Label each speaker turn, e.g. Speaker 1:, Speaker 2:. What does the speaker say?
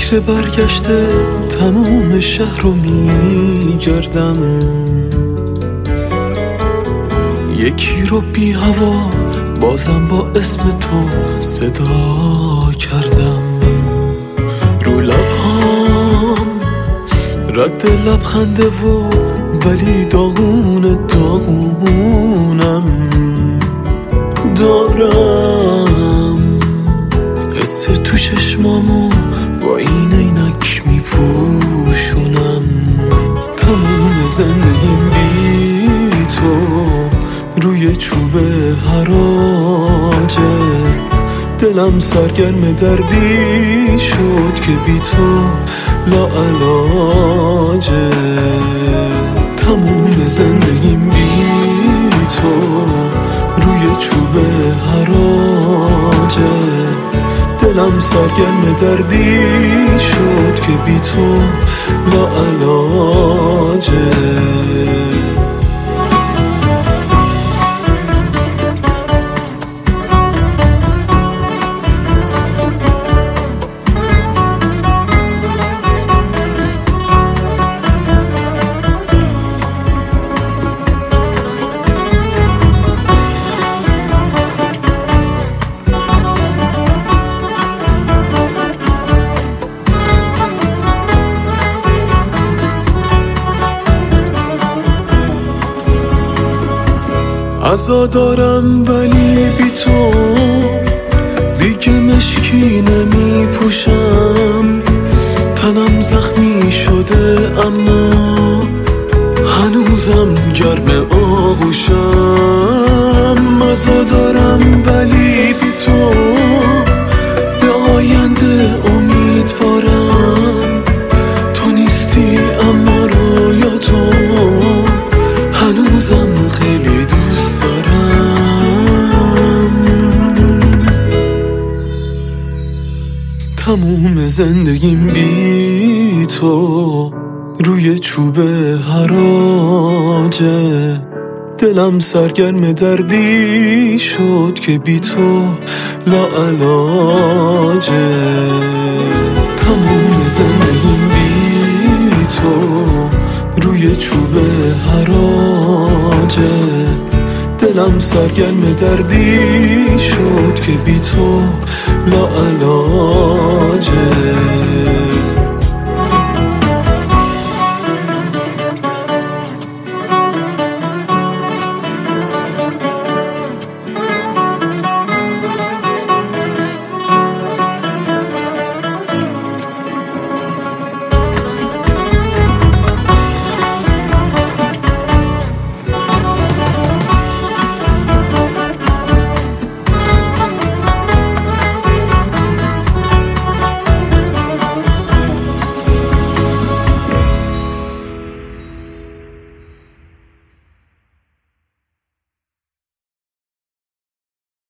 Speaker 1: فکر برگشته تموم شهر رو میگردم، یکی رو بی هوا بازم با اسم تو صدا کردم. رو لبهام رد لبخنده و ولی داغونم دارم، حس تو چشمامو با این عینک میپوشونم. تموم زندگیم بی تو روی چوب حراجه، دلم سرگرم دردی شد که بی تو لاعلاجه. تموم زندگیم بی تو روی چوب حراجه، دلم سرگرم دردی شد که بی تو لاعلاجه. عزا دارم ولی بی تو دیگه مشکی نمی پوشم. تنم زخمی شده اما هنوزم گرم آغوشم. عزا دارم ولی بی تو به آینده امیدوارم. تو نیستی اما رویا تو هنوزم خیلی دوست دارم. تموم زندگیم بی تو روی چوب حراجه، دلم سرگرم دردی شد که بی تو لاعلاجه. تموم زندگیم بی تو روی چوب حراجه، دلم سرگرم دردی شد که بی تو لاعلاجه.